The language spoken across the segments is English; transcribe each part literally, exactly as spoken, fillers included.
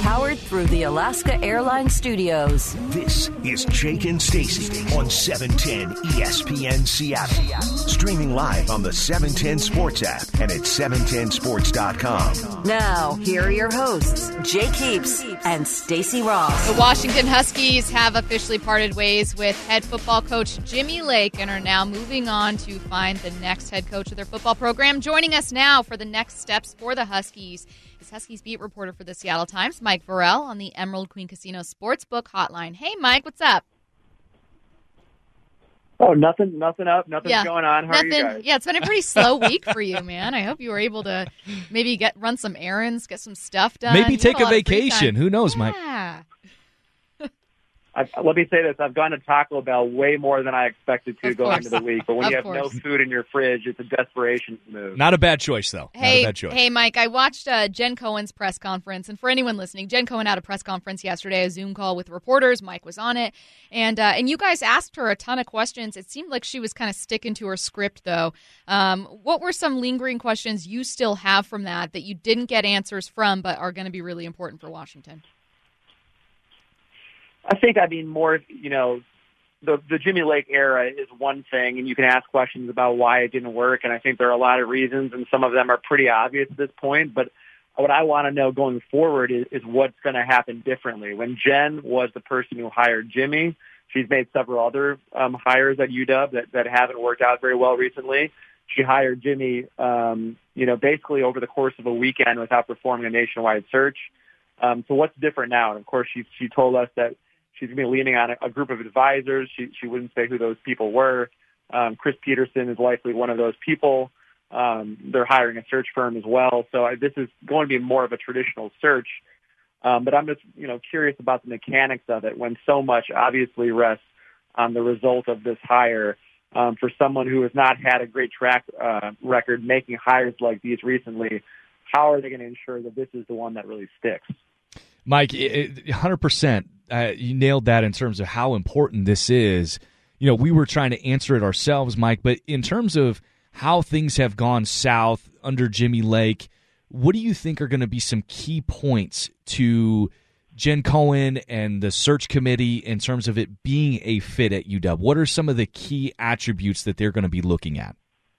Powered through the Alaska Airlines Studios. This is Jake and Stacy on seven ten E S P N Seattle. Streaming live on the seven ten Sports app and at seven ten sports dot com. Now, here are your hosts, Jake Heaps and Stacy Ross. The Washington Huskies have officially parted ways with head football coach Jimmy Lake and are now moving on to find the next head coach of their football program. Joining us now for the next steps for the Huskies is Huskies beat reporter for the Seattle Times, Mike Vorel, on the Emerald Queen Casino Sportsbook Hotline. Hey, Mike, what's up? Oh, nothing, nothing up, nothing's yeah, going on. How nothing, are you guys? Yeah, it's been a pretty slow week for you, man. I hope you were able to maybe get run some errands, get some stuff done. Maybe You take have a, a lot of free vacation. time. Who knows, Yeah. Mike? I've, let me say this. I've gone to Taco Bell way more than I expected to Of going course. into the week. But when Of you have course. no food in your fridge, it's a desperation move. Not a bad choice, though. Hey, Not a bad choice. hey, Mike, I watched uh, Jen Cohen's press conference. And for anyone listening, Jen Cohen had a press conference yesterday, a Zoom call with reporters. Mike was on it. And uh, and you guys asked her a ton of questions. It seemed like she was kind of sticking to her script, though. Um, what were some lingering questions you still have from that that you didn't get answers from but are going to be really important for Washington? I think, I mean, more, you know, the the Jimmy Lake era is one thing, and you can ask questions about why it didn't work, and I think there are a lot of reasons, and some of them are pretty obvious at this point, but what I want to know going forward is, is what's going to happen differently. When Jen was the person who hired Jimmy, she's made several other um, hires at U W that, that haven't worked out very well recently. She hired Jimmy, um, you know, basically over the course of a weekend without performing a nationwide search. Um, so what's different now? And, of course, she, she told us that she's going to be leaning on a, a group of advisors. She, she wouldn't say who those people were. Um, Chris Peterson is likely one of those people. Um, they're hiring a search firm as well. So I, this is going to be more of a traditional search. Um, but I'm just, you know, curious about the mechanics of it when so much obviously rests on the result of this hire. Um, for someone who has not had a great track uh, record making hires like these recently, how are they going to ensure that this is the one that really sticks? Mike, one hundred percent. Uh, you nailed that in terms of how important this is. You know, we were trying to answer it ourselves, Mike, but in terms of how things have gone south under Jimmy Lake, what do you think are going to be some key points to Jen Cohen and the search committee in terms of it being a fit at U W? What are some of the key attributes that they're going to be looking at?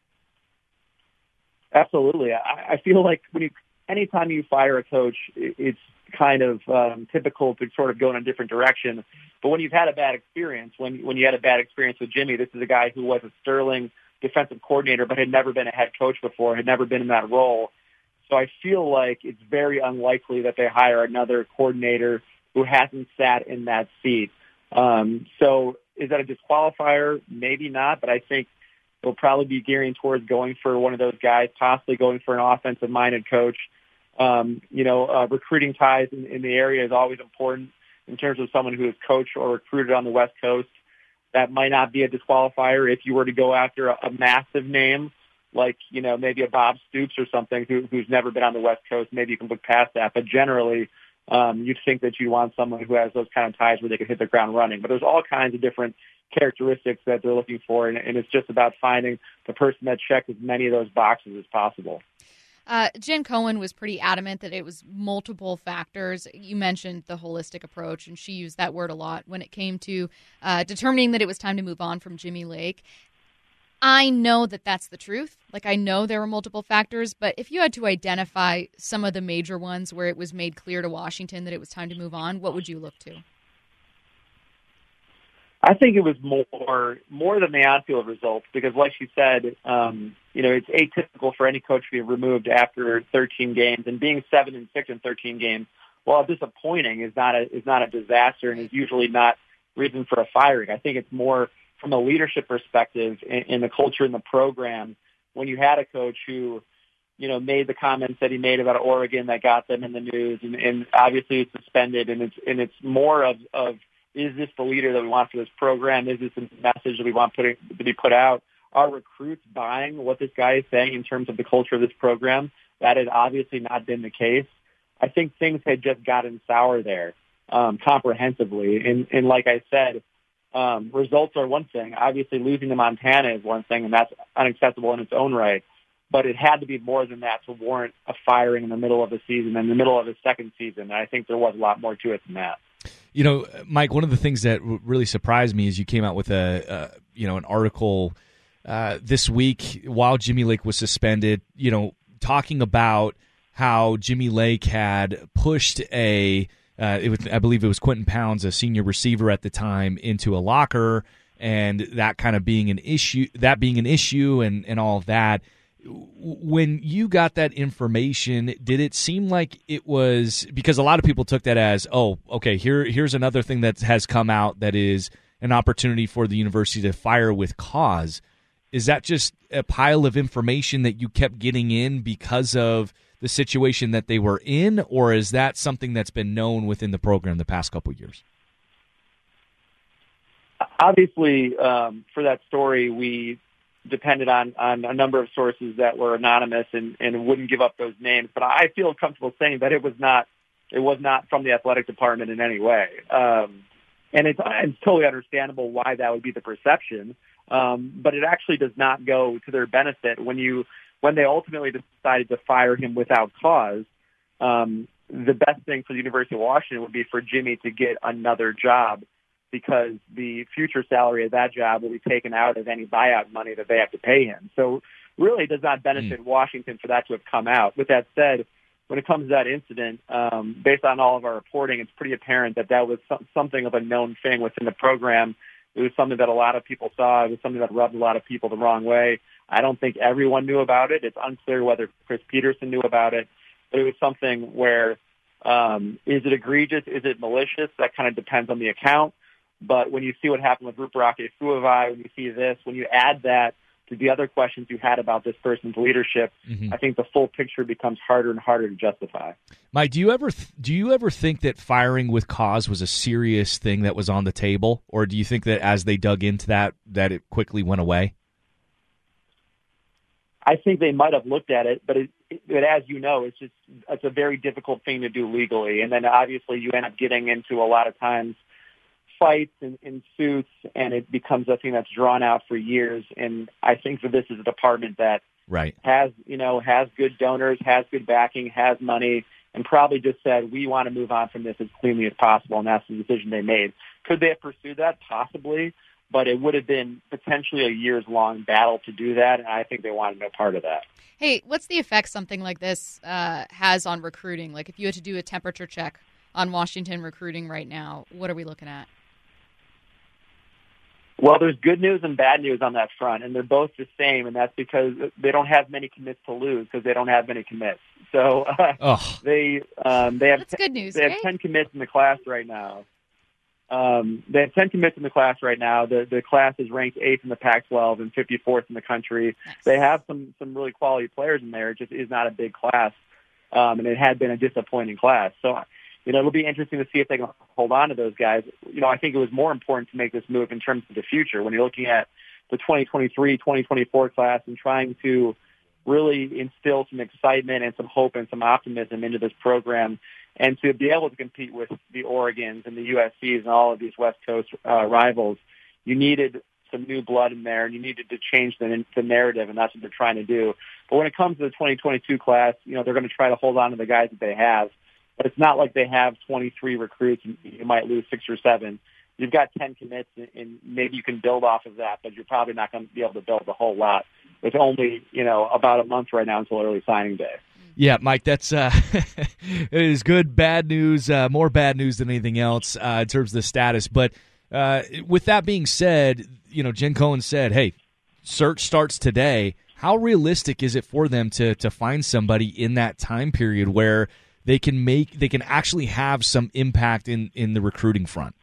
Absolutely. I, I feel like when you, anytime you fire a coach, it's kind of um, typical to sort of go in a different direction. But when you've had a bad experience, when when you had a bad experience with Jimmy, this is a guy who was a sterling defensive coordinator but had never been a head coach before, had never been in that role. So I feel like it's very unlikely that they hire another coordinator who hasn't sat in that seat. Um, so is that a disqualifier? Maybe not, but I think they'll probably be gearing towards going for one of those guys, possibly going for an offensive-minded coach. Um, you know, uh, recruiting ties in, in the area is always important in terms of someone who is coached or recruited on the West Coast. That might not be a disqualifier if you were to go after a, a massive name like, you know, maybe a Bob Stoops or something who, who's never been on the West Coast. Maybe you can look past that. But generally, um, you'd think that you want someone who has those kind of ties where they could hit the ground running. But there's all kinds of different characteristics that they're looking for, and, and it's just about finding the person that checks as many of those boxes as possible. Uh, Jen Cohen was pretty adamant that it was multiple factors. You mentioned the holistic approach, and she used that word a lot when it came to uh, determining that it was time to move on from Jimmy Lake. I know that that's the truth. Like, I know there were multiple factors, but if you had to identify some of the major ones where it was made clear to Washington that it was time to move on, what would you look to? I think it was more more than the on-field results because, like she said, um, you know, it's atypical for any coach to be removed after thirteen games, and being seven and six in thirteen games, while disappointing, is not a is not a disaster and is usually not reason for a firing. I think it's more from a leadership perspective in, in the culture in the program. When you had a coach who, you know, made the comments that he made about Oregon that got them in the news, and, and obviously it's suspended, and it's and it's more of of is this the leader that we want for this program? Is this the message that we want putting, to be put out? Are recruits buying what this guy is saying in terms of the culture of this program? That has obviously not been the case. I think things had just gotten sour there um, comprehensively. And, and like I said, um, results are one thing. Obviously, losing to Montana is one thing, and that's unacceptable in its own right. but it had to be more than that to warrant a firing in the middle of the season, in the middle of his second season. And I think there was a lot more to it than that. You know, Mike, one of the things that really surprised me is you came out with a, uh, you know, an article uh, this week while Jimmy Lake was suspended, you know, talking about how Jimmy Lake had pushed a, uh, it was, I believe it was Quentin Pounds, a senior receiver at the time, into a locker, and that kind of being an issue, that being an issue and, and all of that. When you got that information, did it seem like it was, because a lot of people took that as, oh, okay, here here's another thing that has come out that is an opportunity for the university to fire with cause. Is that just a pile of information that you kept getting in because of the situation that they were in, or is that something that's been known within the program the past couple of years? Obviously, um, for that story, we depended on, on a number of sources that were anonymous and, and wouldn't give up those names. But I feel comfortable saying that it was not it was not from the athletic department in any way. Um, and it's, it's totally understandable why that would be the perception. Um, but it actually does not go to their benefit when you when they ultimately decided to fire him without cause. Um, the best thing for the University of Washington would be for Jimmy to get another job, because the future salary of that job will be taken out of any buyout money that they have to pay him. So really it does not benefit mm. Washington for that to have come out. With that said, when it comes to that incident, um, based on all of our reporting, it's pretty apparent that that was some, something of a known thing within the program. It was something that a lot of people saw. It was something that rubbed a lot of people the wrong way. I don't think everyone knew about it. It's unclear whether Chris Peterson knew about it, but it was something where, um, is it egregious? Is it malicious? That kind of depends on the account. But when you see what happened with Ruparake Fuavai, when you see this, when you add that to the other questions you had about this person's leadership, mm-hmm. I think the full picture becomes harder and harder to justify. Mike, do you ever th- do you ever think that firing with cause was a serious thing that was on the table, or do you think that as they dug into that, that it quickly went away? I think they might have looked at it, but it, it, as you know, it's just it's a very difficult thing to do legally, and then obviously you end up getting into a lot of times fights and, and suits, and it becomes a thing that's drawn out for years. And I think that this is a department that right. has, you know, has good donors, has good backing, has money, and probably just said, we want to move on from this as cleanly as possible, and that's the decision they made. Could they have pursued that? Possibly, but it would have been potentially a years-long battle to do that, and I think they wanted no part of that. Hey, what's the effect something like this uh, has on recruiting? Like if you had to do a temperature check on Washington recruiting right now, what are we looking at? Well, there's good news and bad news on that front, and they're both the same, and that's because they don't have many commits to lose because they don't have many commits. So uh, they um, they have that's good news. They right? have ten commits in the class right now. Um, they have ten commits in the class right now. The the class is ranked eighth in the Pac twelve and fifty-fourth in the country. Nice. They have some some really quality players in there. It just is not a big class, um, and it had been a disappointing class. So. You know, it'll be interesting to see if they can hold on to those guys. You know, I think it was more important to make this move in terms of the future when you're looking at the twenty twenty-three twenty twenty-four class and trying to really instill some excitement and some hope and some optimism into this program, and to be able to compete with the Oregons and the U S Cs and all of these West Coast uh, rivals. You needed some new blood in there, and you needed to change the, the narrative, and that's what they're trying to do. But when it comes to the twenty twenty-two class, you know, they're going to try to hold on to the guys that they have. But it's not like they have twenty-three recruits and you might lose six or seven. You've got ten commits, and maybe you can build off of that, but you're probably not going to be able to build a whole lot with only, you know, about a month right now until early signing day. Yeah, Mike, that's uh, it is good, bad news, uh, more bad news than anything else uh, in terms of the status. But uh, with that being said, you know, Jen Cohen said, hey, search starts today. How realistic is it for them to to find somebody in that time period where they can make, they can actually have some impact in, in the recruiting front?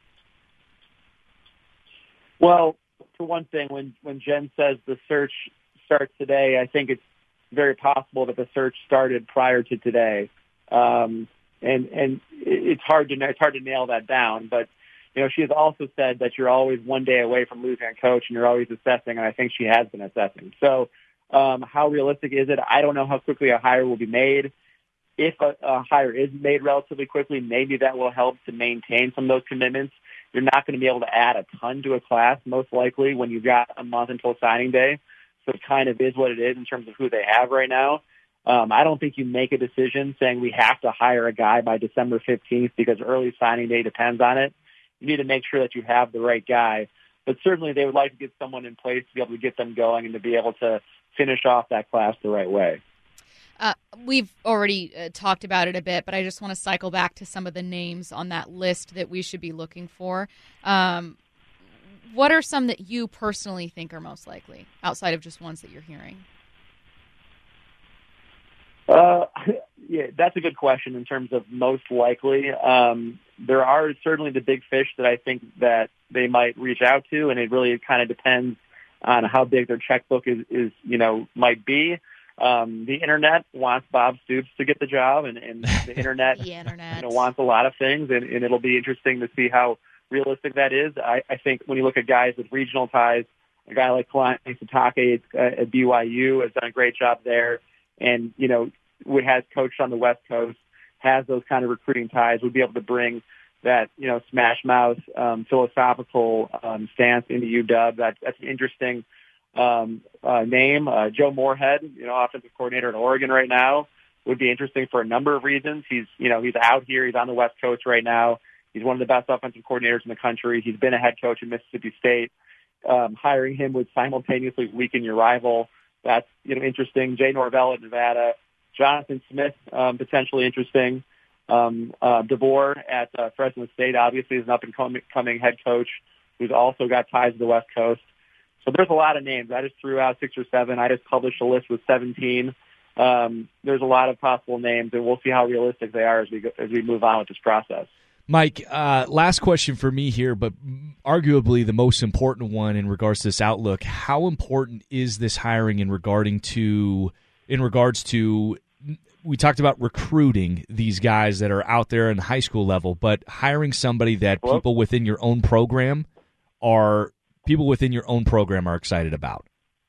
Well, for one thing, when, when Jen says the search starts today, I think it's very possible that the search started prior to today. Um, and, and it's hard to, it's hard to nail that down, but, you know, she has also said that you're always one day away from losing a coach and you're always assessing, and I think she has been assessing. So, um, how realistic is it? I don't know how quickly a hire will be made. If a, a hire is made relatively quickly, maybe that will help to maintain some of those commitments. You're not going to be able to add a ton to a class, most likely, when you've got a month until signing day. So it kind of is what it is in terms of who they have right now. Um, I don't think you make a decision saying we have to hire a guy by December fifteenth because early signing day depends on it. You need to make sure that you have the right guy. But certainly they would like to get someone in place to be able to get them going and to be able to finish off that class the right way. Uh, we've already uh, talked about it a bit, but I just want to cycle back to some of the names on that list that we should be looking for. Um, what are some that you personally think are most likely, outside of just ones that you're hearing? Uh, yeah, that's a good question in terms of most likely. Um, there are certainly the big fish that I think that they might reach out to, and it really kind of depends on how big their checkbook is, is you know, might be. Um, the internet wants Bob Stoops to get the job, and, and the internet, the internet. You know, wants a lot of things, and, and it'll be interesting to see how realistic that is. I, I think when you look at guys with regional ties, a guy like Kalani Sitake at, at B Y U has done a great job there, and, you know, would has coached on the West Coast, has those kind of recruiting ties, would be able to bring that, you know, smash mouth um, philosophical um, stance into U W. That, that's an interesting um, uh, name. Uh, Joe Moorhead, you know, offensive coordinator in Oregon right now, would be interesting for a number of reasons. He's, you know, he's out here. He's on the West Coast right now. He's one of the best offensive coordinators in the country. He's been a head coach in Mississippi State. Um, hiring him would simultaneously weaken your rival. That's, you know, interesting. Jay Norvell at Nevada. Jonathan Smith, um, potentially interesting. Um, uh, DeBoer at uh, Fresno State, obviously, is an up-and-coming head coach who's also got ties to the West Coast. So there's a lot of names. I just threw out six or seven. I just published a list with seventeen. Um, there's a lot of possible names, and we'll see how realistic they are as we go, as we move on with this process. Mike, uh, last question for me here, but arguably the most important one in regards to this outlook. How important is this hiring in regarding to in regards to? We talked about recruiting these guys that are out there in the high school level, but hiring somebody that Hello? people within your own program are people within your own program are excited about.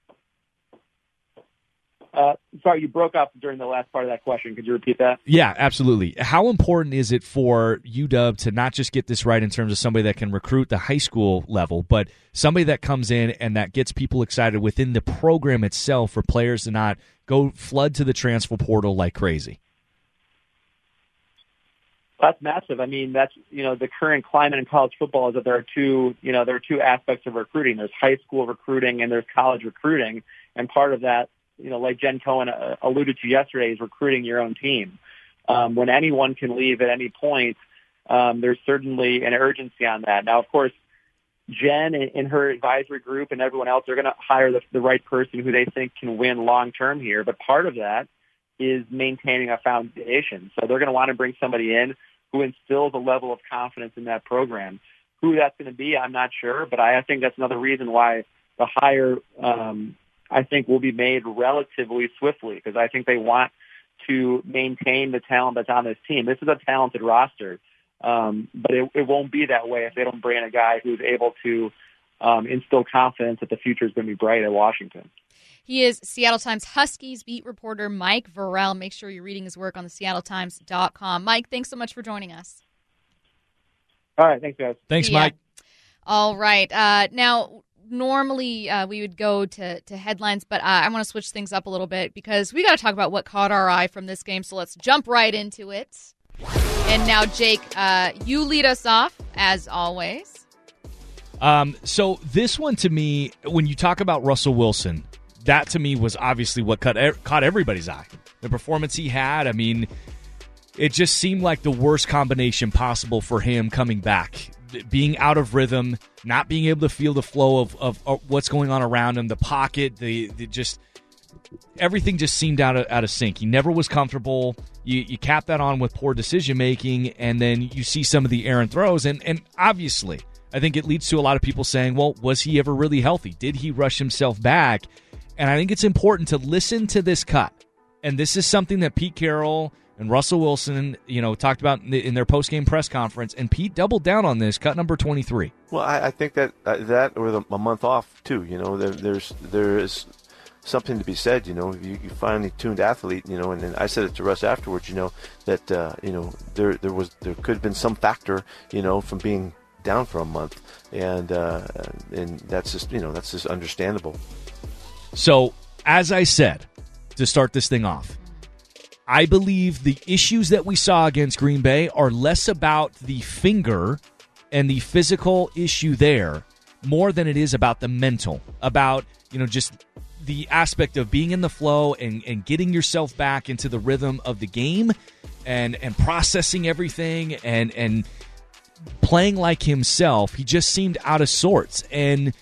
Uh, sorry, you broke up during the last part of that question. Could you repeat that? Yeah, absolutely. How important is it for U W to not just get this right in terms of somebody that can recruit the high school level, but somebody that comes in and that gets people excited within the program itself for players to not go flood to the transfer portal like crazy? That's massive. I mean, that's, you know, the current climate in college football is that there are two, you know, there are two aspects of recruiting. There's high school recruiting and there's college recruiting. And part of that, you know, like Jen Cohen uh, alluded to yesterday, is recruiting your own team. Um, when anyone can leave at any point, um, there's certainly an urgency on that. Now, of course, Jen and her advisory group and everyone else are going to hire the, the right person who they think can win long term here. But part of that is maintaining a foundation. So they're going to want to bring somebody in who instills a level of confidence in that program. Who that's going to be, I'm not sure, but I, I think that's another reason why the hire, um, I think, will be made relatively swiftly, because I think they want to maintain the talent that's on this team. This is a talented roster. Um, but it, it won't be that way if they don't bring in a guy who's able to um, instill confidence that the future is going to be bright at Washington. He is Seattle Times Huskies beat reporter Mike Vorel. Make sure you're reading his work on the seattle times dot com. Mike, thanks so much for joining us. All right, thanks, guys. Thanks, Yeah. Mike. All right. Uh, now, normally uh, we would go to, to headlines, but uh, I want to switch things up a little bit because we got to talk about what caught our eye from this game, so let's jump right into it. And now, Jake, uh, you lead us off, as always. Um, so this one, to me, when you talk about Russell Wilson, that to me was obviously what caught, caught everybody's eye. The performance he had, I mean, it just seemed like the worst combination possible for him coming back. Being out of rhythm, not being able to feel the flow of, of, of what's going on around him, the pocket, the, the just everything just seemed out of, out of sync. He never was comfortable. You, you cap that on with poor decision-making, and then you see some of the errant throws. And, and obviously, I think it leads to a lot of people saying, well, was he ever really healthy? Did he rush himself back? And I think it's important to listen to this cut. And this is something that Pete Carroll and Russell Wilson, you know, talked about in, the, in their post-game press conference. And Pete doubled down on this, cut number twenty-three. Well, I, I think that uh, that or the, a month off, too. You know, there, there's there is something to be said, you know, you, you finally tuned athlete, you know, and, and I said it to Russ afterwards, you know, that, uh, you know, there there was there could have been some factor, you know, from being down for a month. And uh, and that's just, you know, that's just understandable. So, as I said, to start this thing off, I believe the issues that we saw against Green Bay are less about the finger and the physical issue there more than it is about the mental, about, you know, just the aspect of being in the flow and, and getting yourself back into the rhythm of the game and, and processing everything and, and playing like himself. He just seemed out of sorts. And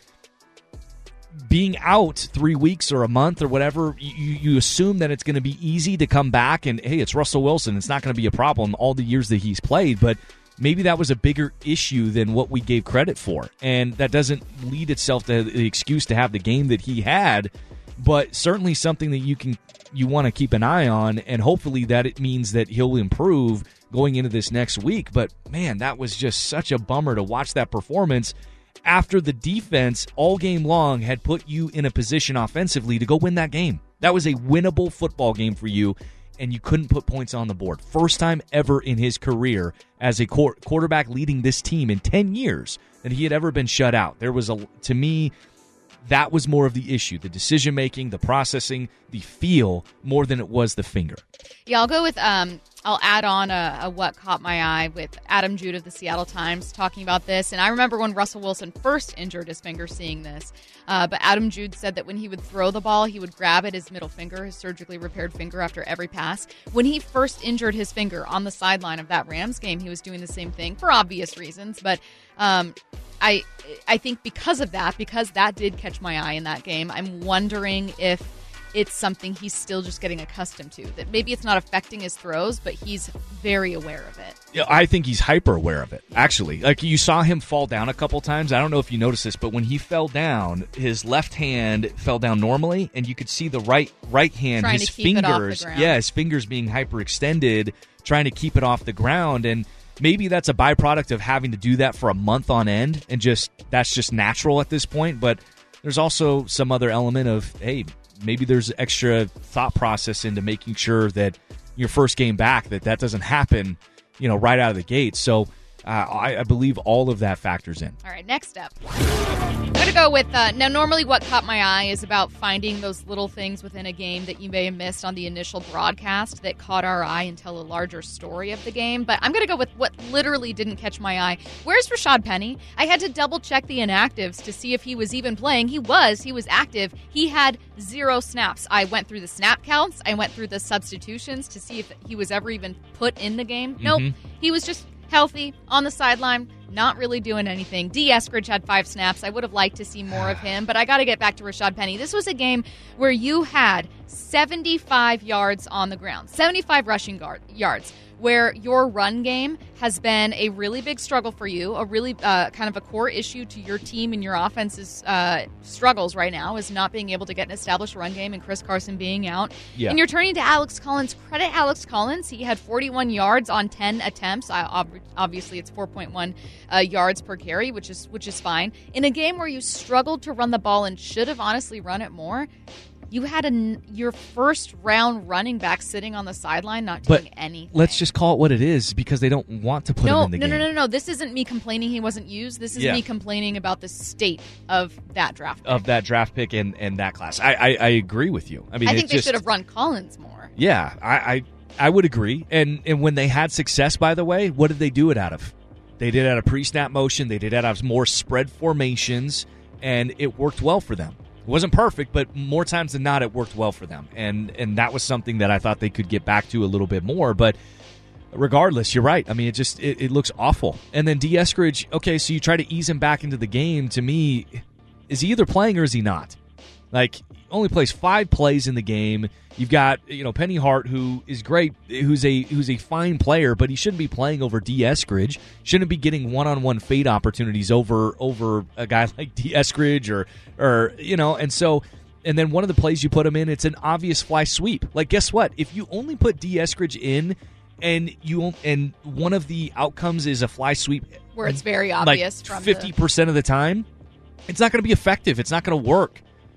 being out three weeks or a month or whatever, you, you assume that it's going to be easy to come back and, hey, it's Russell Wilson. It's not going to be a problem all the years that he's played. But maybe that was a bigger issue than what we gave credit for. And that doesn't lead itself to the excuse to have the game that he had, but certainly something that you can you want to keep an eye on, and hopefully that it means that he'll improve going into this next week. But, man, that was just such a bummer to watch that performance after the defense all game long had put you in a position offensively to go win that game. That was a winnable football game for you, and you couldn't put points on the board. First time ever in his career as a quarterback leading this team in ten years that he had ever been shut out. There was, a, to me, that was more of the issue, the decision-making, the processing, the feel, more than it was the finger. Yeah, I'll go with, um, I'll add on a, a what caught my eye with Adam Jude of the Seattle Times talking about this. And I remember when Russell Wilson first injured his finger seeing this. Uh, but Adam Jude said that when he would throw the ball, he would grab at his middle finger, his surgically repaired finger, after every pass. When he first injured his finger on the sideline of that Rams game, he was doing the same thing for obvious reasons. But um, I, I think because of that, because that did catch my eye in that game, I'm wondering if it's something he's still just getting accustomed to. That maybe it's not affecting his throws, but he's very aware of it. Yeah, I think he's hyper aware of it, actually. Like, you saw him fall down a couple times. I don't know if you noticed this, but when he fell down, his left hand fell down normally, and you could see the right right hand, trying his to keep fingers, it off the ground. yeah, his fingers being hyperextended, trying to keep it off the ground. And maybe that's a byproduct of having to do that for a month on end, and just that's just natural at this point. But there's also some other element of, hey, maybe there's extra thought process into making sure that your first game back, that that doesn't happen, you know, right out of the gate. So uh, I, I believe all of that factors in. All right, next up. I'm going to go with, uh, now normally what caught my eye is about finding those little things within a game that you may have missed on the initial broadcast that caught our eye and tell a larger story of the game. But I'm going to go with what literally didn't catch my eye. Where's Rashad Penny? I had to double check the inactives to see if he was even playing. He was. He was active. He had zero snaps. I went through the snap counts. I went through the substitutions to see if he was ever even put in the game. Mm-hmm. Nope. He was just healthy, on the sideline, not really doing anything. D. Eskridge had five snaps. I would have liked to see more of him, but I got to get back to Rashad Penny. This was a game where you had seventy-five yards on the ground, seventy-five rushing guard, yards, where your run game has been a really big struggle for you, a really uh, kind of a core issue to your team and your offense's uh, struggles right now is not being able to get an established run game and Chris Carson being out. Yeah. And you're turning to Alex Collins. Credit Alex Collins. He had forty-one yards on ten attempts. I, obviously, it's four point one uh, yards per carry, which is which is fine. In a game where you struggled to run the ball and should have honestly run it more, you had a, your first round running back sitting on the sideline not doing but anything. Let's just call it what it is, because they don't want to put no, him in the no, game. No, no, no, no. This isn't me complaining he wasn't used. This is yeah. me complaining about the state of that draft pick. Of that draft pick and, and that class. I, I, I agree with you. I mean, I think it's they just, should have run Collins more. Yeah, I, I I would agree. And and when they had success, by the way, what did they do it out of? They did it out of pre-snap motion. They did it out of more spread formations, and it worked well for them. It wasn't perfect, but more times than not, it worked well for them. And and that was something that I thought they could get back to a little bit more. But regardless, you're right. I mean, it just it, it looks awful. And then D. Eskridge, okay, so you try to ease him back into the game. To me, is he either playing or is he not? Like, he only plays five plays in the game. You've got, you know, Penny Hart, who is great, who's a who's a fine player, but he shouldn't be playing over D. Eskridge. Shouldn't be getting one-on-one fade opportunities over over a guy like D. Eskridge or or you know. And so, and then one of the plays you put him in, it's an obvious fly sweep. Like, guess what? If you only put D. Eskridge in, and you and one of the outcomes is a fly sweep, where it's very obvious, like from fifty percent of the time, it's not going to be effective. It's not going to work.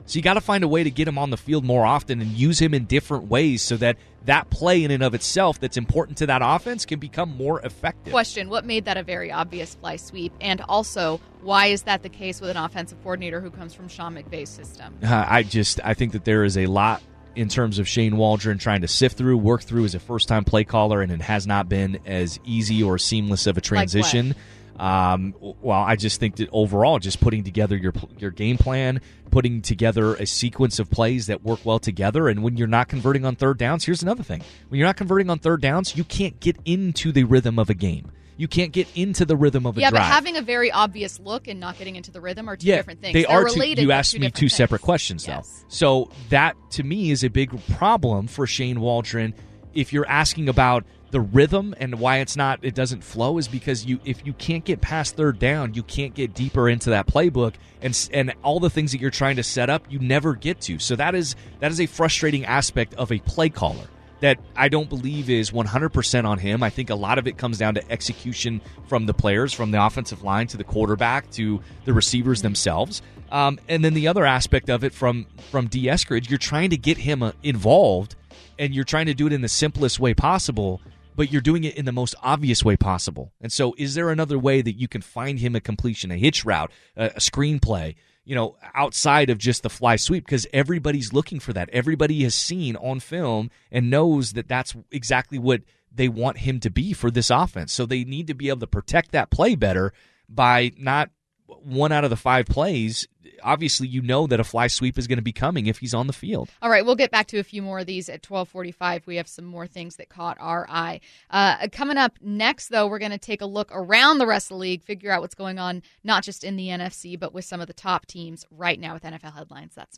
So you got to find a way to get him on the field more often and use him in different ways so that that play in and of itself that's important to that offense can become more effective. Question, what made that a very obvious fly sweep? And also, why is that the case with an offensive coordinator who comes from Sean McVay's system? Uh, I just I think that there is a lot in terms of Shane Waldron trying to sift through, work through as a first-time play caller, and it has not been as easy or seamless of a transition. Like Um, well, I just think that overall, just putting together your your game plan, putting together a sequence of plays that work well together, and when you're not converting on third downs, here's another thing. When you're not converting on third downs, you can't get into the rhythm of a game. You can't get into the rhythm of a yeah, drive. Yeah, but having a very obvious look and not getting into the rhythm are two yeah, different things. They They're are related, two, you but asked two me different two things. separate questions, though. Yes. So that, to me, is a big problem for Shane Waldron. If you're asking about the rhythm and why it's not, it doesn't flow, is because you, if you can't get past third down, you can't get deeper into that playbook, and and all the things that you're trying to set up, you never get to. So that is that is a frustrating aspect of a play caller that I don't believe is one hundred percent on him. I think a lot of it comes down to execution from the players, from the offensive line to the quarterback to the receivers themselves. Um, and then the other aspect of it from from D. Eskridge, you're trying to get him uh, involved, and you're trying to do it in the simplest way possible, but you're doing it in the most obvious way possible. And so is there another way that you can find him a completion, a hitch route, a, a screenplay, you know, outside of just the fly sweep? Because everybody's looking for that. Everybody has seen on film and knows that that's exactly what they want him to be for this offense. So they need to be able to protect that play better by not one out of the five plays. Obviously, you know that a fly sweep is going to be coming if he's on the field. All right, we'll get back to a few more of these at twelve forty-five. We have some more things that caught our eye. Uh, coming up next, though, we're going to take a look around the rest of the league, figure out what's going on, not just in the N F C, but with some of the top teams right now with N F L headlines. That's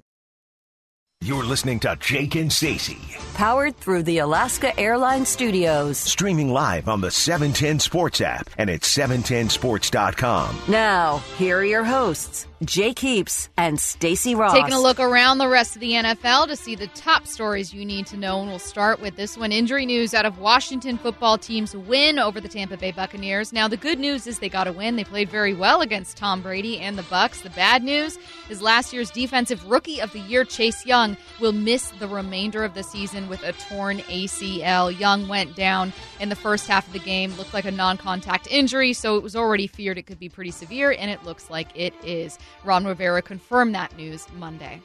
You're listening to Jake and Stacey. Powered through the Alaska Airlines Studios. Streaming live on the seven ten Sports app and at seven ten sports dot com. Now, here are your hosts, Jake Heaps and Stacey Ross. taking a look around the rest of the N F L to see the top stories you need to know, and we'll start with this one. Injury news out of Washington football team's win over the Tampa Bay Buccaneers. Now, the good news is they got a win. They played very well against Tom Brady and the Bucs. The bad news is last year's Defensive Rookie of the Year, Chase Young, will miss the remainder of the season with a torn A C L. Young went down in the first half of the game, looked like a non-contact injury, so it was already feared it could be pretty severe, and it looks like it is. Ron Rivera confirmed that news Monday.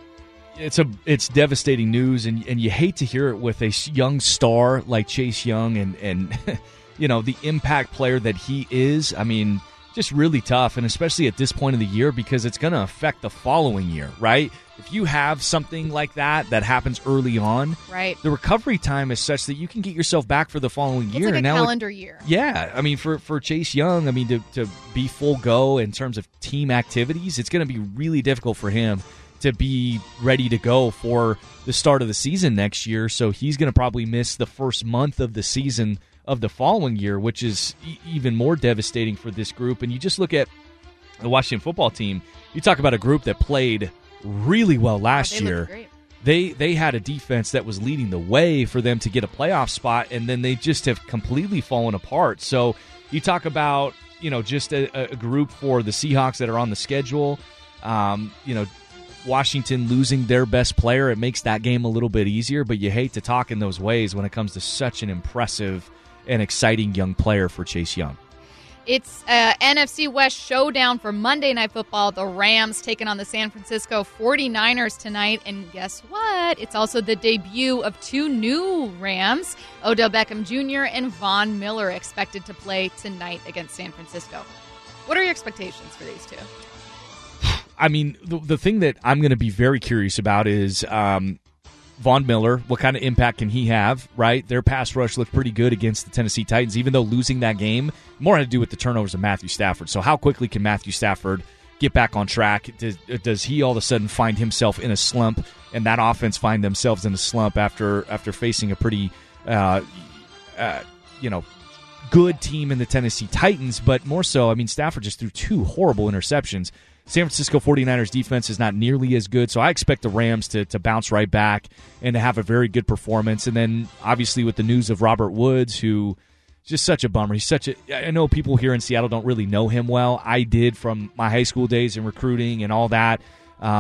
It's a it's devastating news, and and you hate to hear it with a young star like Chase Young, and and you know, the impact player that he is. I mean, just really tough, and especially at this point of the year, because it's going to affect the following year, right? If you have something like that that happens early on, right, the recovery time is such that you can get yourself back for the following it's year. Like a and now calendar it, year. Yeah, I mean, for, for Chase Young, I mean, to, to be full go in terms of team activities, it's going to be really difficult for him to be ready to go for the start of the season next year. So he's going to probably miss the first month of the season of the following year, which is e- even more devastating for this group. And you just look at the Washington football team, you talk about a group that played really well last oh, they year. Great. They they had a defense that was leading the way for them to get a playoff spot, and then they just have completely fallen apart. So you talk about, you know, just a, a group for the Seahawks that are on the schedule. Um, you know, Washington losing their best player, it makes that game a little bit easier, but you hate to talk in those ways when it comes to such an impressive and exciting young player for Chase Young. It's uh, N F C West showdown for Monday Night Football. The Rams taking on the San Francisco forty-niners tonight. And guess what? It's also the debut of two new Rams, Odell Beckham Junior and Von Miller, expected to play tonight against San Francisco. What are your expectations for these two? I mean, the, the thing that I'm going to be very curious about is um, Von Miller. What kind of impact can he have, right? Their pass rush looked pretty good against the Tennessee Titans, even though losing that game more had to do with the turnovers of Matthew Stafford. So how quickly can Matthew Stafford get back on track? Does, does he all of a sudden find himself in a slump, and that offense find themselves in a slump after after facing a pretty, uh, uh, you know, good team in the Tennessee Titans? But more so, I mean, Stafford just threw two horrible interceptions. San Francisco forty-niners defense is not nearly as good, so I expect the Rams to, to bounce right back and to have a very good performance. And then, obviously, with the news of Robert Woods, who is just such a bummer. He's such a – I know people here in Seattle don't really know him well. I did from my high school days in recruiting and all that. Um,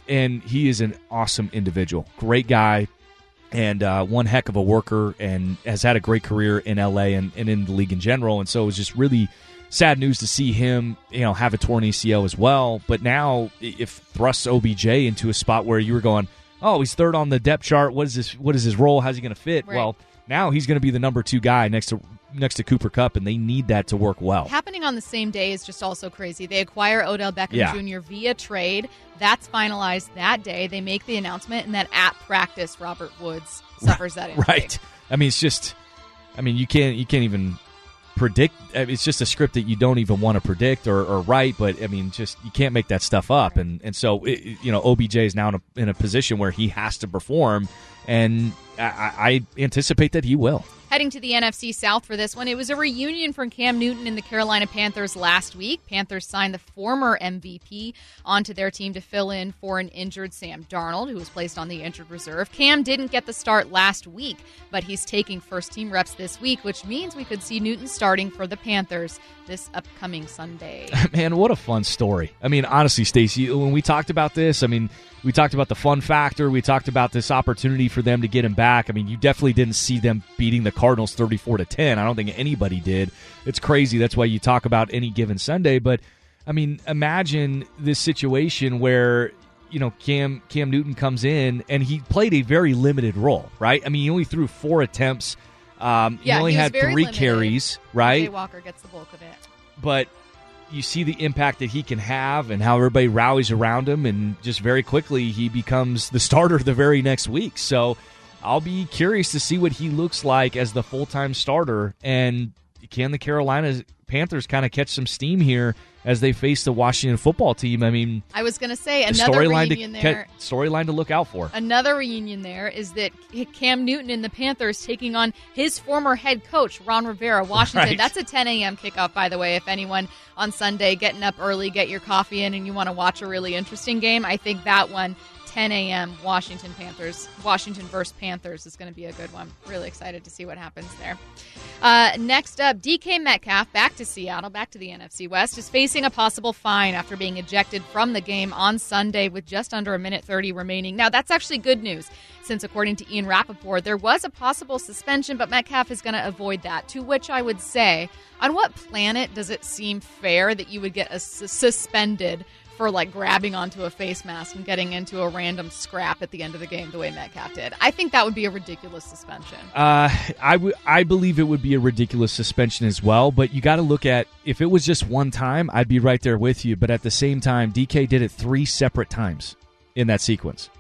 and he is an awesome individual. Great guy, and uh, one heck of a worker, and has had a great career in L A and, and in the league in general. And so it was just really sad news to see him, you know, have a torn A C L as well. But now, if thrusts O B J into a spot where you were going, oh, he's third on the depth chart. What is this? What is his role? How's he going to fit? Right. Well, now he's going to be the number two guy next to next to Cooper Kupp, and they need that to work well. Happening on the same day is just also crazy. They acquire Odell Beckham Yeah. Junior via trade. That's finalized that day. They make the announcement, and then at practice, Robert Woods suffers that injury. Right. I mean, it's just, I mean, you can't you can't even predict. It's just a script that you don't even want to predict or, or write. But I mean, just you can't make that stuff up. Right. And and so it, you know, O B J is now in a, in a position where he has to perform, and I, I anticipate that he will. Heading to the N F C South for this one, it was a reunion from Cam Newton and the Carolina Panthers last week. Panthers signed the former M V P onto their team to fill in for an injured Sam Darnold, who was placed on the injured reserve. Cam didn't get the start last week, but he's taking first-team reps this week, which means we could see Newton starting for the Panthers this upcoming Sunday. Man, what a fun story. I mean, honestly, Stacey, when we talked about this, I mean, we talked about the fun factor. We talked about this opportunity for them to get him back. I mean, you definitely didn't see them beating the Cardinals thirty-four to ten. I don't think anybody did. It's crazy. That's why you talk about any given Sunday. But, I mean, imagine this situation where, you know, Cam Cam Newton comes in and he played a very limited role, right? I mean, he only threw four attempts. Um, yeah, he only he was had very three limited. carries, right? Jay Walker gets the bulk of it. But you see the impact that he can have and how everybody rallies around him, and just very quickly he becomes the starter the very next week. So I'll be curious to see what he looks like as the full-time starter, and can the Carolina Panthers kind of catch some steam here as they face the Washington football team? I mean, I was going to say, the another storyline reunion to, there. storyline to look out for. Another reunion there is that Cam Newton and the Panthers taking on his former head coach, Ron Rivera, Washington. Right. That's a ten a.m. kickoff, by the way. If anyone on Sunday getting up early, get your coffee in, and you want to watch a really interesting game, I think that one, ten a.m. Washington Panthers, Washington versus Panthers, is going to be a good one. Really excited to see what happens there. Uh, next up, D K Metcalf, back to Seattle, back to the N F C West, is facing a possible fine after being ejected from the game on Sunday with just under a minute thirty remaining. Now, that's actually good news, since according to Ian Rappaport, there was a possible suspension, but Metcalf is going to avoid that, to which I would say, on what planet does it seem fair that you would get a su- suspended for like grabbing onto a face mask and getting into a random scrap at the end of the game the way Metcalf did? I think that would be a ridiculous suspension. Uh, I, w- I believe it would be a ridiculous suspension as well, but you got to look at, if it was just one time, I'd be right there with you, but at the same time, D K did it three separate times in that sequence.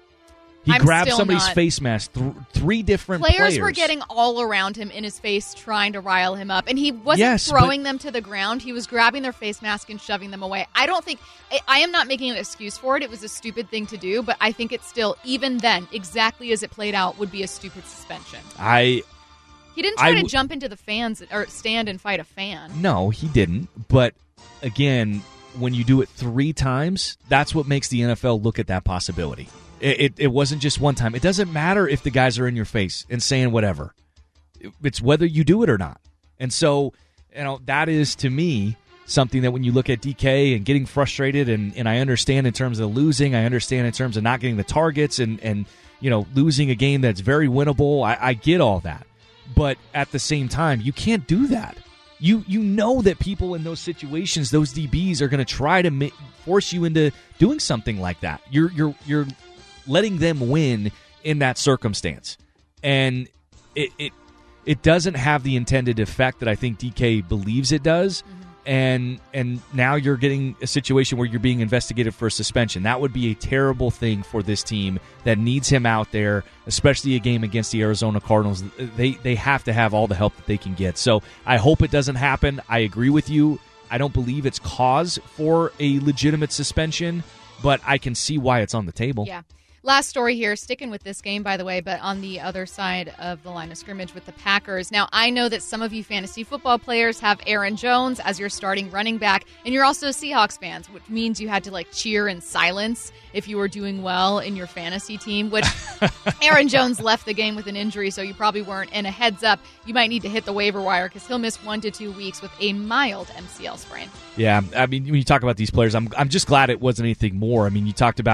He I'm grabbed still somebody's not- face mask, th- three different Players, players. were getting all around him in his face trying to rile him up, and he wasn't Yes, throwing but- them to the ground. He was grabbing their face mask and shoving them away. I don't think I, I am not making an excuse for it. It was a stupid thing to do, but I think it's still, even then, exactly as it played out, would be a stupid suspension. I He didn't try I to w- jump into the fans or stand and fight a fan. No, he didn't. But again, when you do it three times, that's what makes the N F L look at that possibility. It, it, it wasn't just one time. It doesn't matter if the guys are in your face and saying whatever. It's whether you do it or not. And so, you know, that is, to me, something that when you look at D K and getting frustrated, and, and I understand in terms of losing, I understand in terms of not getting the targets and, and you know, losing a game that's very winnable. I, I get all that. But at the same time, you can't do that. You you know that people in those situations, those D Bs, are going to try to ma- force you into doing something like that. You're you're you're letting them win in that circumstance, and it it it doesn't have the intended effect that I think D K believes it does. Mm-hmm. And and now you're getting a situation where you're being investigated for a suspension. That would be a terrible thing for this team that needs him out there, especially a game against the Arizona Cardinals. They they have to have all the help that they can get. So I hope it doesn't happen. I agree with you. I don't believe it's cause for a legitimate suspension, but I can see why it's on the table. Yeah. Last story here, sticking with this game, by the way, but on the other side of the line of scrimmage with the Packers. Now, I know that some of you fantasy football players have Aaron Jones as your starting running back, and you're also Seahawks fans, which means you had to, like, cheer in silence if you were doing well in your fantasy team, which Aaron Jones left the game with an injury, so you probably weren't. And a heads up, you might need to hit the waiver wire because he'll miss one to two weeks with a mild M C L sprain. Yeah, I mean, when you talk about these players, I'm I'm just glad it wasn't anything more. I mean, you talked about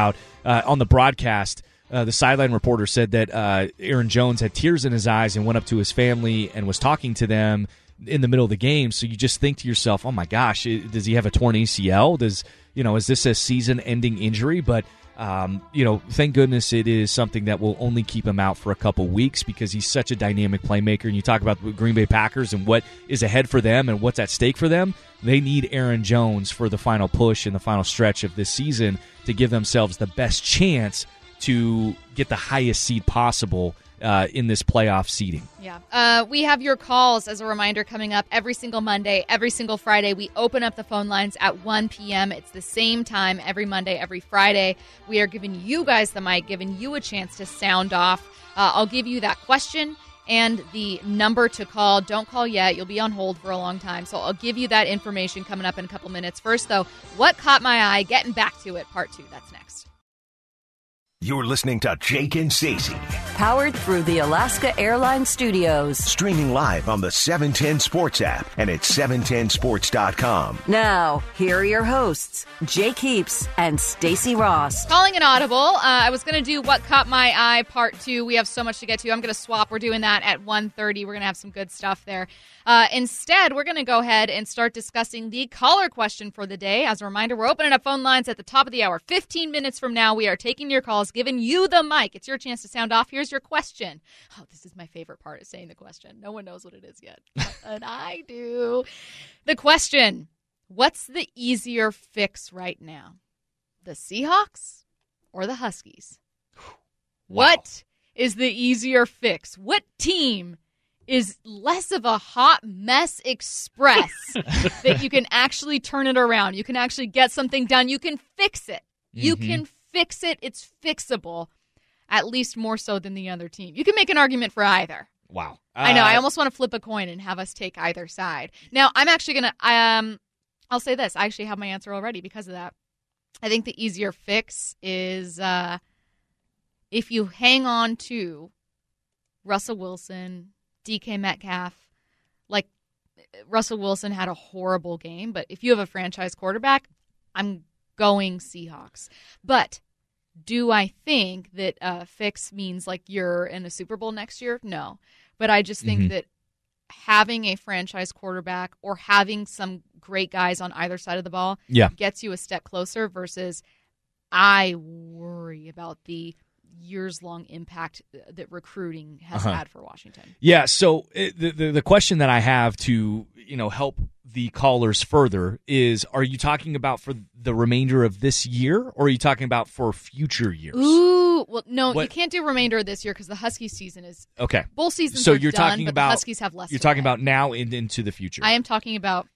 uh, on the broadcast, uh, the sideline reporter said that uh, Aaron Jones had tears in his eyes and went up to his family and was talking to them in the middle of the game. So you just think to yourself, oh my gosh, does he have a torn A C L? Does, you know, is this a season-ending injury? But, um, you know, thank goodness it is something that will only keep him out for a couple weeks because he's such a dynamic playmaker. And you talk about the Green Bay Packers and what is ahead for them and what's at stake for them. They need Aaron Jones for the final push and the final stretch of this season to give themselves the best chance to get the highest seed possible Uh, in this playoff seeding. Yeah. Uh, we have your calls as a reminder coming up every single Monday, every single Friday. We open up the phone lines at one p.m. It's the same time every Monday, every Friday. We are giving you guys the mic, giving you a chance to sound off. Uh, I'll give you that question and the number to call. Don't call yet. You'll be on hold for a long time. So I'll give you that information coming up in a couple minutes. First, though, what caught my eye? Getting back to it, part two. That's next. You're listening to Jake and Stacey. Powered through the Alaska Airlines Studios. Streaming live on the seven ten Sports app and at seven ten sports dot com. Now, here are your hosts, Jake Heaps and Stacey Ross. Calling an audible. Uh, I was going to do What Caught My Eye part two. We have so much to get to. I'm going to swap. We're doing that at one thirty. We're going to have some good stuff there. Uh, instead, we're going to go ahead and start discussing the caller question for the day. As a reminder, we're opening up phone lines at the top of the hour. fifteen minutes from now, we are taking your calls, giving you the mic. It's your chance to sound off. Here's your question. Oh, this is my favorite part of saying the question. No one knows what it is yet, and I do. The question, what's the easier fix right now? The Seahawks or the Huskies? Wow. What is the easier fix? What team is less of a hot mess express that you can actually turn it around? You can actually get something done. You can fix it. You Mm-hmm. can fix it. It's fixable, at least more so than the other team. You can make an argument for either. Wow. I know. I Uh, almost want to flip a coin and have us take either side. Now, I'm actually going to, um, I'll say this. I actually have my answer already because of that. I think the easier fix is uh, if you hang on to Russell Wilson, D K Metcalf. Like, Russell Wilson had a horrible game, but if you have a franchise quarterback, I'm going Seahawks. But do I think that uh, fix means like you're in a Super Bowl next year? No. But I just think Mhm. that having a franchise quarterback or having some great guys on either side of the ball Yeah. gets you a step closer versus I worry about the years-long impact that recruiting has Uh-huh. had for Washington. Yeah, so it, the, the the question that I have to, you know, help the callers further is, are you talking about for the remainder of this year, or are you talking about for future years? Ooh, well, no, you What- can't do remainder of this year because the Husky season is Okay. both seasons. So are you're done, talking but about the Huskies have less. You're to talking play. about now and into the future. I am talking about.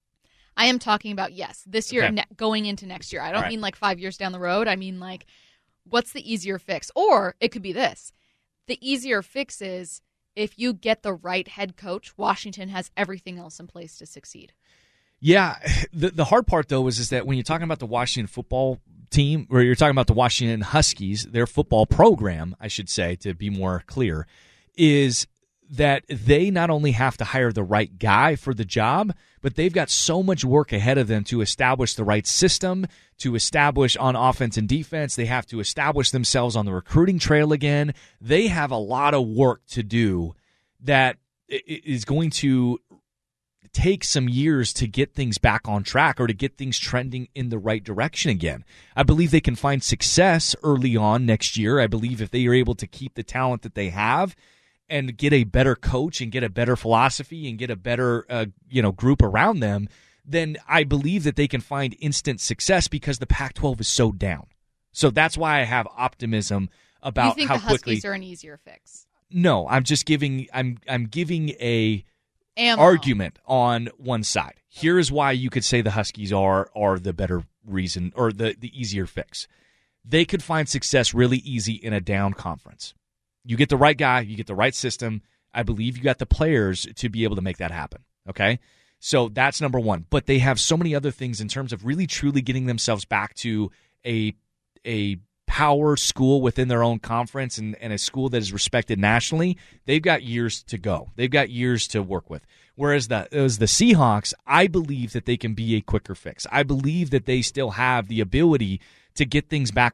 I am talking about yes, this year Okay. ne- going into next year. I don't All right. mean like five years down the road. I mean like, what's the easier fix? Or it could be this: the easier fix is if you get the right head coach, Washington has everything else in place to succeed. Yeah, the the hard part though is is that when you're talking about the Washington football team, or you're talking about the Washington Huskies, their football program, I should say, to be more clear, is that they not only have to hire the right guy for the job, but they've got so much work ahead of them to establish the right system, to establish on offense and defense. They have to establish themselves on the recruiting trail again. They have a lot of work to do that is going to take some years to get things back on track or to get things trending in the right direction again. I believe they can find success early on next year. I believe if they are able to keep the talent that they have and get a better coach and get a better philosophy and get a better uh, you know group around them, then I believe that they can find instant success because the Pac twelve is so down. So that's why I have optimism about you think how the Huskies quickly. are an easier fix? No, I'm just giving. I'm I'm giving a Ammo. argument on one side. Here's why you could say the Huskies are are the better reason or the, the easier fix. They could find success really easy in a down conference. You get the right guy, you get the right system. I believe you got the players to be able to make that happen. Okay? So that's number one. But they have so many other things in terms of really truly getting themselves back to a a power school within their own conference and, and a school that is respected nationally. They've got years to go. They've got years to work with. Whereas the as the Seahawks, I believe that they can be a quicker fix. I believe that they still have the ability to get things back on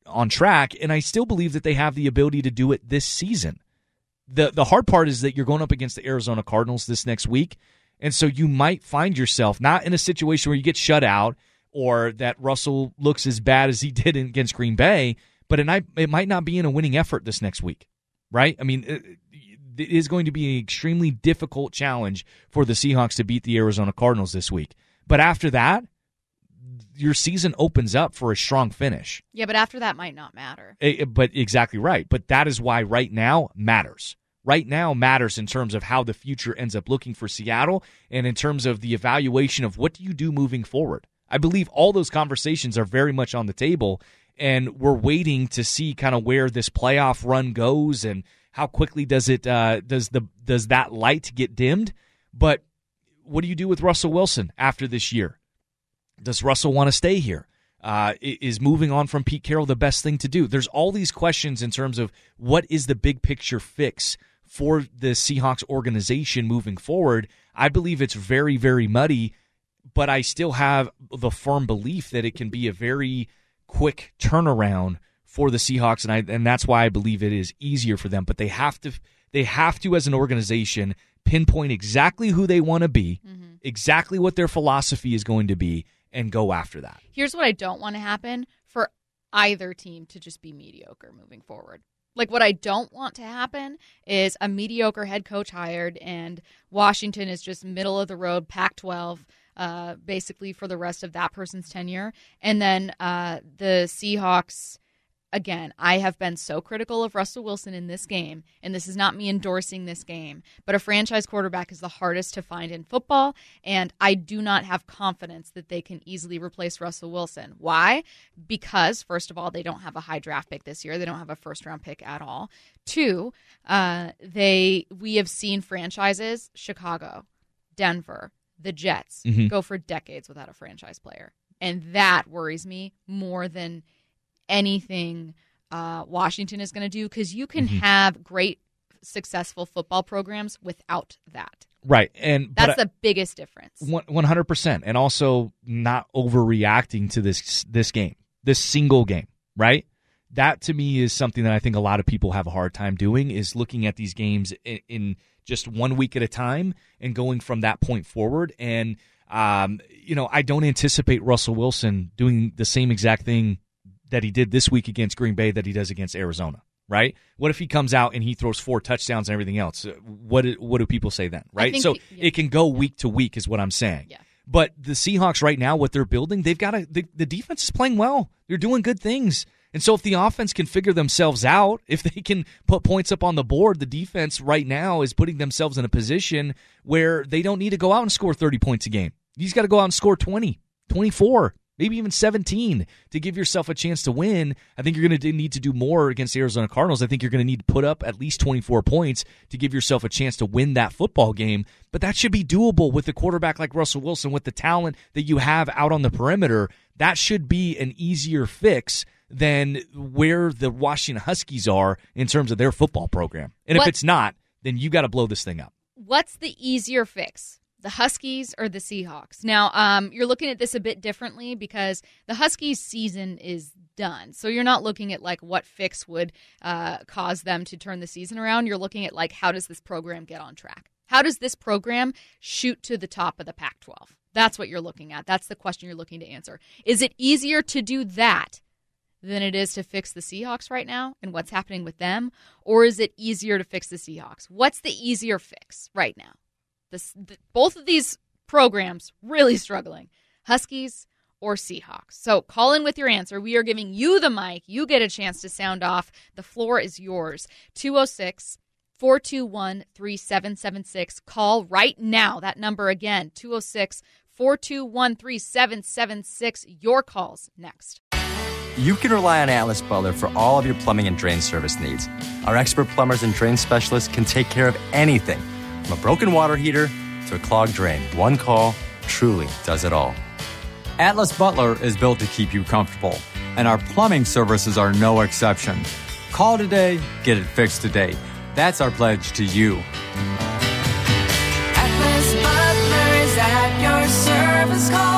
on track, and I still believe that they have the ability to do it this season. The the hard part is that you're going up against the Arizona Cardinals this next week, and so you might find yourself not in a situation where you get shut out or that Russell looks as bad as he did against Green Bay, but it might, it might not be in a winning effort this next week, right? I mean, it, it is going to be an extremely difficult challenge for the Seahawks to beat the Arizona Cardinals this week. But after that, your season opens up for a strong finish. Yeah, but after that might not matter. It, but exactly right. But that is why right now matters. Right now matters in terms of how the future ends up looking for Seattle and in terms of the evaluation of what do you do moving forward. I believe all those conversations are very much on the table, and we're waiting to see kind of where this playoff run goes and how quickly does it uh, does the does that light get dimmed. But what do you do with Russell Wilson after this year? Does Russell want to stay here? Uh, is moving on from Pete Carroll the best thing to do? There's all these questions in terms of what is the big picture fix for the Seahawks organization moving forward. I believe it's very, very muddy, but I still have the firm belief that it can be a very quick turnaround for the Seahawks, and I and that's why I believe it is easier for them. But they have to, they have to, as an organization, pinpoint exactly who they want to be, mm-hmm. exactly what their philosophy is going to be, and go after that. Here's what I don't want to happen for either team to just be mediocre moving forward. Like, what I don't want to happen is a mediocre head coach hired and Washington is just middle of the road, Pac twelve, uh, basically for the rest of that person's tenure. And then uh, the Seahawks, again, I have been so critical of Russell Wilson in this game, and this is not me endorsing this game, but a franchise quarterback is the hardest to find in football, and I do not have confidence that they can easily replace Russell Wilson. Why? Because, first of all, they don't have a high draft pick this year. They don't have a first-round pick at all. Two, uh, they we have seen franchises, Chicago, Denver, the Jets, mm-hmm. go for decades without a franchise player, and that worries me more than anything uh, Washington is going to do, because you can mm-hmm. have great, successful football programs without that. Right. And that's the I, biggest difference. one hundred percent. And also not overreacting to this this game, this single game, right? That, to me, is something that I think a lot of people have a hard time doing, is looking at these games in, in just one week at a time and going from that point forward. And, um, you know, I don't anticipate Russell Wilson doing the same exact thing that he did this week against Green Bay that he does against Arizona, right? What if he comes out and he throws four touchdowns and everything else? What what do people say then, right? So he, yeah. it can go week to week is what I'm saying. Yeah. But the Seahawks right now, what they're building, they've got a, the, the defense is playing well. They're doing good things. And so if the offense can figure themselves out, if they can put points up on the board, the defense right now is putting themselves in a position where they don't need to go out and score thirty points a game. You just got to go out and score twenty, twenty-four, maybe even seventeen to give yourself a chance to win. I think you're going to need to do more against the Arizona Cardinals. I think you're going to need to put up at least twenty-four points to give yourself a chance to win that football game. But that should be doable with a quarterback like Russell Wilson, with the talent that you have out on the perimeter. That should be an easier fix than where the Washington Huskies are in terms of their football program. And what, if it's not, then you got to blow this thing up. What's the easier fix? The Huskies or the Seahawks? Now, um, you're looking at this a bit differently because the Huskies' season is done. So you're not looking at like what fix would uh, cause them to turn the season around. You're looking at like, how does this program get on track? How does this program shoot to the top of the Pac twelve? That's what you're looking at. That's the question you're looking to answer. Is it easier to do that than it is to fix the Seahawks right now and what's happening with them? Or is it easier to fix the Seahawks? What's the easier fix right now? This, the, both of these programs really struggling, Huskies or Seahawks. So call in with your answer. We are giving you the mic. You get a chance to sound off. The floor is yours. two oh six, four two one, three seven seven six. Call right now. That number again, two oh six, four two one, three seven seven six. Your calls next. You can rely on Atlas Butler for all of your plumbing and drain service needs. Our expert plumbers and drain specialists can take care of anything, from a broken water heater to a clogged drain. One call truly does it all. Atlas Butler is built to keep you comfortable, and our plumbing services are no exception. Call today, get it fixed today. That's our pledge to you. Atlas Butler is at your service call.